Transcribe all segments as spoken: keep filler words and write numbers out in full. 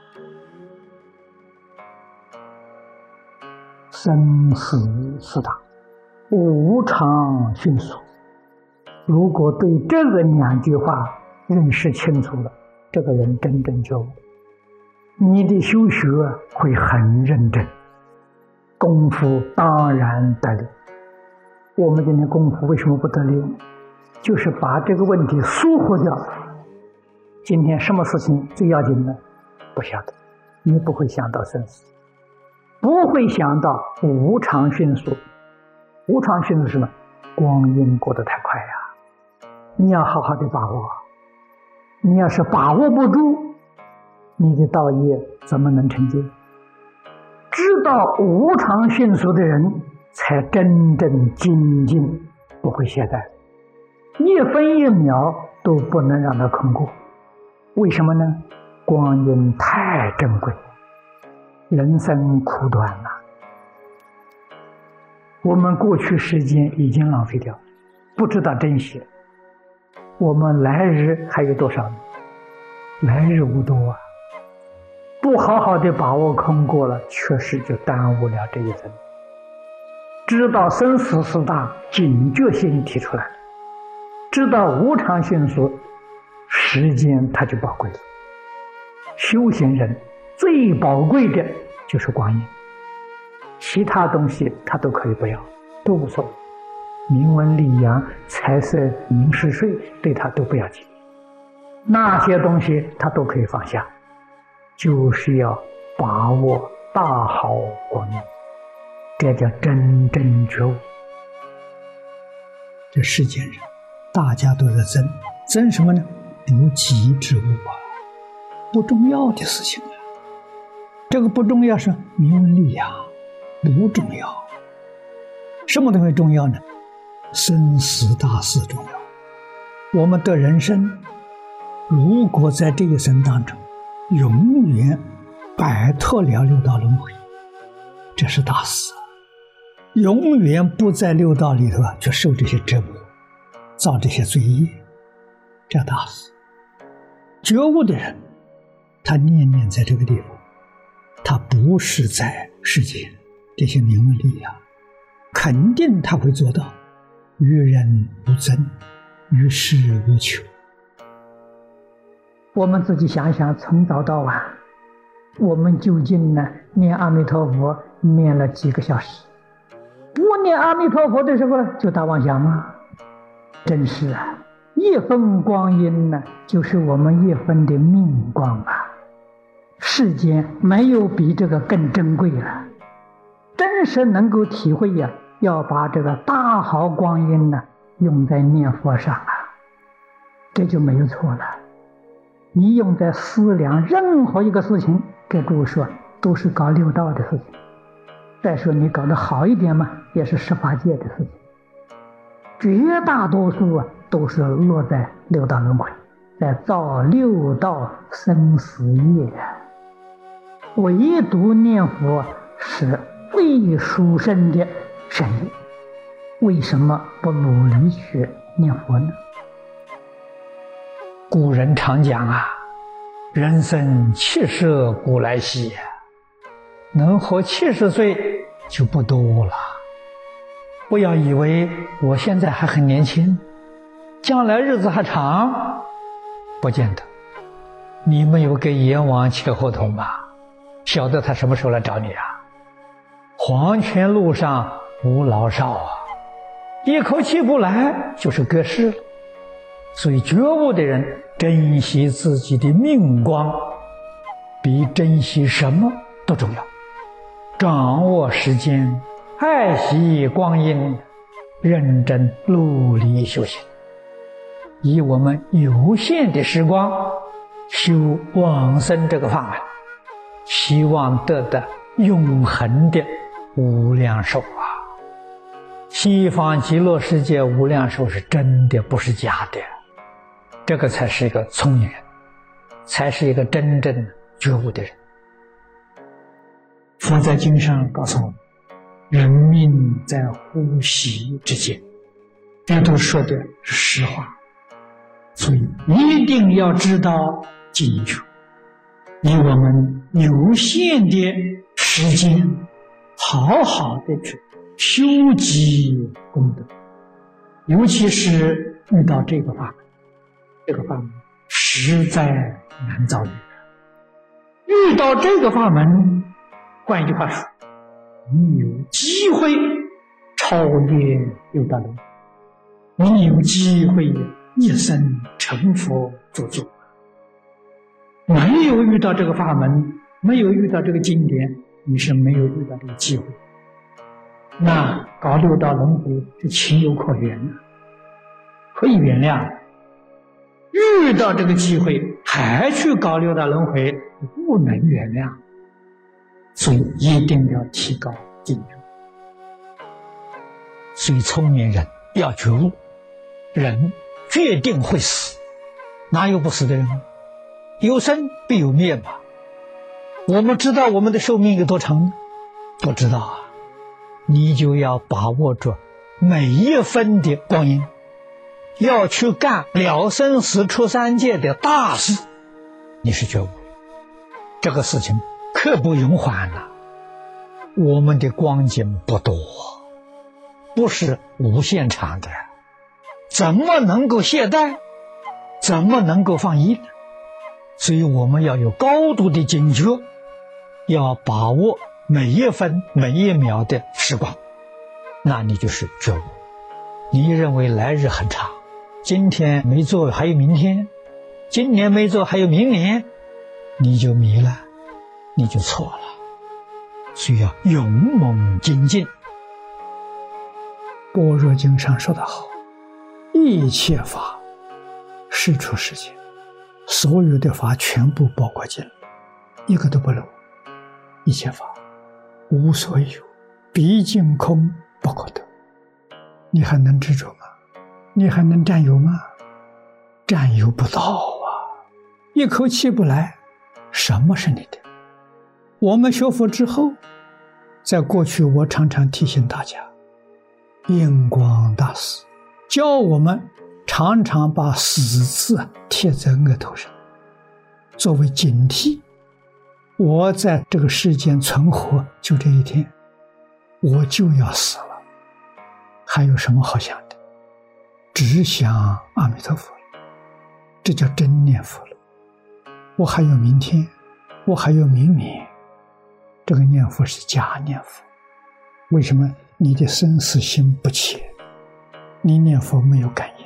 生死四大，无常迅速。如果对这个两句话认识清楚了，这个人真正觉悟，你的修学会很认真，功夫当然得力。我们今天功夫为什么不得力呢？就是把这个问题疏忽掉了。今天什么事情最要紧呢？不晓得，你不会想到生死，不会想到无常迅速。无常迅速是什么？光阴过得太快呀，你要好好的把握。你要是把握不住，你的道业怎么能成就？知道无常迅速的人，才真正精进，不会懈怠，一分一秒都不能让它空过。为什么呢？光阴太珍贵，人生苦短了，我们过去时间已经浪费掉，不知道珍惜。我们来日还有多少呢？来日无多啊！不好好的把握空过了，确实就耽误了这一生。知道生死四大，警觉性提出来了；知道无常迅速，时间它就宝贵了。修行人最宝贵的就是光阴，其他东西他都可以不要，都无所谓。名闻利养、财色名食睡，对他都不要紧，那些东西他都可以放下，就是要把握大好光阴，这叫真正觉悟。 这世间人大家都在争，争什么呢？不吉之物啊，不重要的事情啊。这个不重要是名闻利养，不重要。什么东西重要呢？生死大事重要。我们的人生如果在这一生当中永远摆脱了六道轮回，这是大事。永远不在六道里头去受这些折磨，造这些罪业，这大事。觉悟的人，他念念在这个地方，他不是在世间这些名闻利养，肯定他会做到于人不争，于事无求。 我们自己想想，从早到晚，我们究竟呢念阿弥陀佛念了几个小时？不念阿弥陀佛的时候就打妄想吗？真是啊，一分光阴呢，就是我们一分的命光啊！世间没有比这个更珍贵了。真是能够体会呀、啊，要把这个大好光阴呢用在念佛上啊，这就没有错了。你用在思量任何一个事情，给诸位说都是搞六道的事情。再说你搞得好一点嘛，也是十法界的事情。绝大多数啊都是落在六道轮回，在造六道生死业。唯独念佛是最殊胜的善业，为什么不努力去念佛呢？ 古人常讲啊，人生七十古来稀，能活七十岁就不多了。不要以为我现在还很年轻，将来日子还长，不见得。你没有跟阎王签合同吧？晓得他什么时候来找你啊？黄泉路上无老少啊，一口气不来就是隔世了。所以觉悟的人珍惜自己的命光，比珍惜什么都重要。掌握时间，爱惜光阴，认真努力修行，以我们有限的时光修往生这个法门，希望得到永恒的无量寿啊！西方极乐世界无量寿是真的，不是假的。这个才是一个聪明人，才是一个真正觉悟的人。佛在经上告诉我们，人命在呼吸之间，这都说的是实话。所以一定要知道进去， 以我们有限的时间，好好的去修积功德，尤其是遇到这个法门，这个法门实在难遭遇。遇到这个法门，换一句话说，你有机会超越六道轮回，你有机会一生成佛做主。没有遇到这个法门，没有遇到这个经典，你是没有遇到这个机会。那搞六道轮回是情有可原的，可以原谅。遇到这个机会还去搞六道轮回，不能原谅。所以一定要提高警觉。 所以聪明人要觉悟，人决定会死，哪有不死的人呢？有生必有灭嘛。我们知道我们的寿命有多长呢？不知道啊。你就要把握住每一分的光阴，要去干了生死出三界的大事。你是觉悟，这个事情刻不容缓了。我们的光景不多，不是无限长的，怎么能够懈怠？怎么能够放逸呢？所以我们要有高度的警觉，要把握每一分每一秒的时光，那你就是觉悟。你认为来日很长，今天没做还有明天，今年没做还有明年，你就迷了，你就错了。所以要勇猛精进。般若经上说得好，一切法是出世间，所有的法全部包括进来，一个都不漏。一切法无所有，毕竟空不可得。你还能执着吗？你还能占有吗？占有不到啊，一口气不来，什么是你的？我们学佛之后，在过去我常常提醒大家，印光大师教我们常常把死字贴在额头上，作为警惕。我在这个世间存活就这一天，我就要死了，还有什么好想的？只想阿弥陀佛了，这叫真念佛了。我还有明天，我还有明年，这个念佛是假念佛。为什么？你的生死心不切，你念佛没有感应。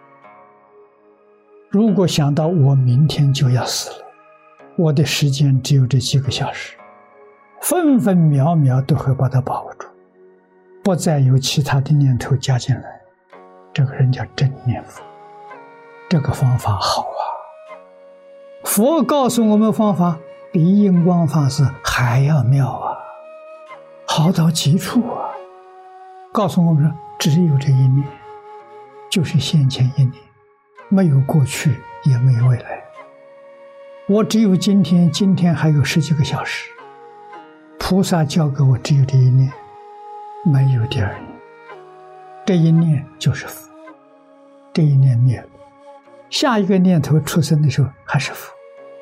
如果想到我明天就要死了，我的时间只有这几个小时，分分秒秒都会把它把握住，不再有其他的念头加进来，这个人叫真念佛。这个方法好啊，佛告诉我们方法比印光法师还要妙啊，好到极处啊。告诉我们说，只有这一念，就是现前一念，没有过去也没有未来。我只有今天，今天还有十几个小时，菩萨教给我只有这一念，没有第二念。这一念就是佛，这一念灭了，下一个念头出生的时候还是佛。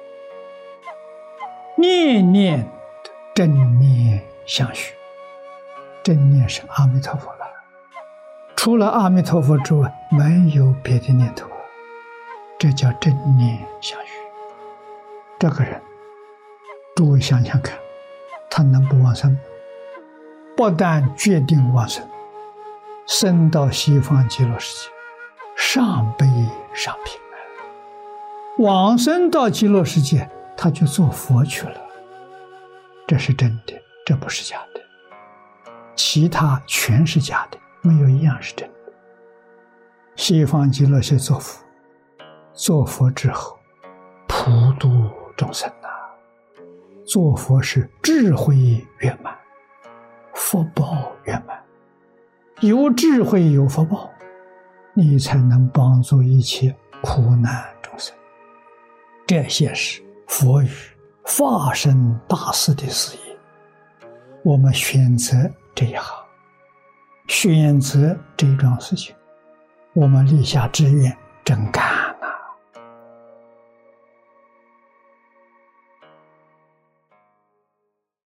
念念正念相续，正念是阿弥陀佛了，除了阿弥陀佛之外没有别的念头了，这叫正念相续。这个人诸位想想看，他能不往生吗？不但决定往生，生到西方极乐世界，上悲上品了。往生到极乐世界，他就做佛去了。这是真的，这不是假的。其他全是假的，没有一样是真的。西方极乐世界做佛，做佛之后普度众生啊，做佛是智慧圆满，福报圆满。有智慧有福报，你才能帮助一切苦难众生。这些是佛语化身大事的事业。我们选择这一行，选择这桩事情，我们立下志愿，真干。